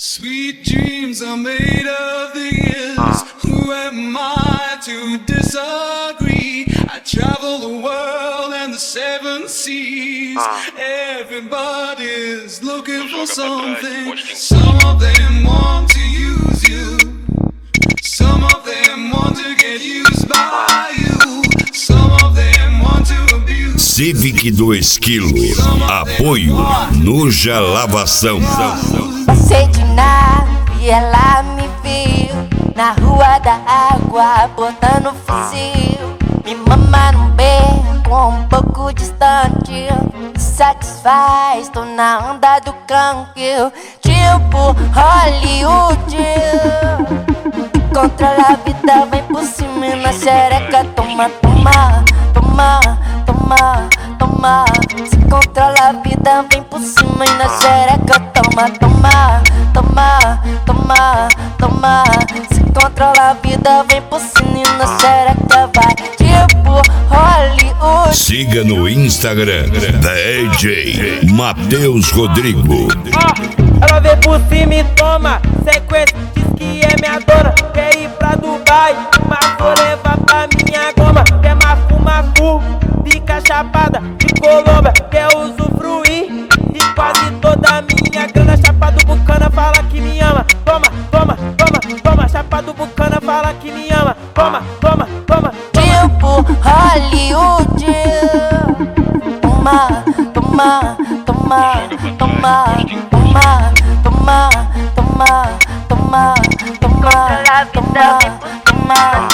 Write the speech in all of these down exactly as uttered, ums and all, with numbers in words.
Sweet dreams are made of these. Who am I to disagree? I travel the world and the seven seas. Everybody's looking for something. Some of them want to use you. Some of them want to get used by you. Some of them want to abuse. Civic do Esquilo. Apoio Nuja Lavação. Passei de nave e ela me viu na rua da água, botando fuzil. Me mama num beco um pouco distante, satisfaz, tô na onda do canque, tipo Hollywood. Controla a vida, vem por cima e na xereca. Toma, toma, toma, toma, toma. Se controla a vida, vem por cima e na xereca. Toma, toma, toma, toma, toma. Se controla a vida, vem por cima e na xereca. Vai tipo Hollywood. Siga no Instagram D J Matheus Rodrigo. Oh, ela vem por cima e toma sequência, diz que é minha dona. Quer ir pra Dubai, mas vou levar pra minha goma. Quer mafu, mafu, fica chapada de Colômbia. Quer usufruir de quase toda a minha grana. Chapa do Bucana fala que me ama. Toma, toma, toma, toma. Chapa do Bucana fala que me ama. Toma, toma, toma, toma. Tipo Hollywood. Toma, toma, toma, toma, toma, toma, toma, toma, toma, toma, toma,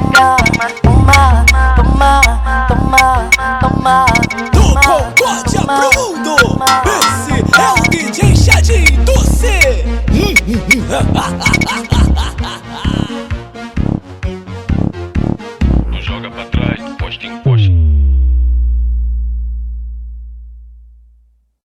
toma, toma, toma, toma. Do Concórdia pro mundo, esse é o D J Chadinho do C.